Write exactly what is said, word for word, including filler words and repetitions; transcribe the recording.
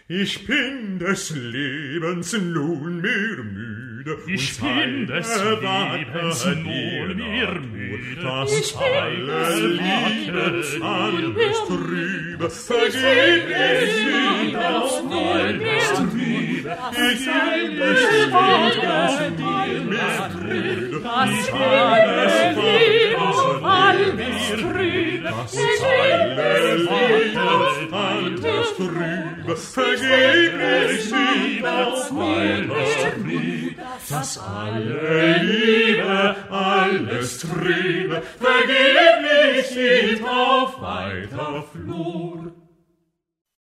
Ich bin des Lebens nunmehr müde. Ich bin des Lebens nunmehr müde. Das alle Liebe, alles Trübe, vergeblich sind aus alles Trübe. Ich bin des Lebens nunmehr müde. Das alle Liebe, alles Trübe. Das alle Liebe, alles Trübe, vergeblich sind aus alles Trübe. Das alle Liebe, alles Trübe, vergeblich sind auf weiter Flur.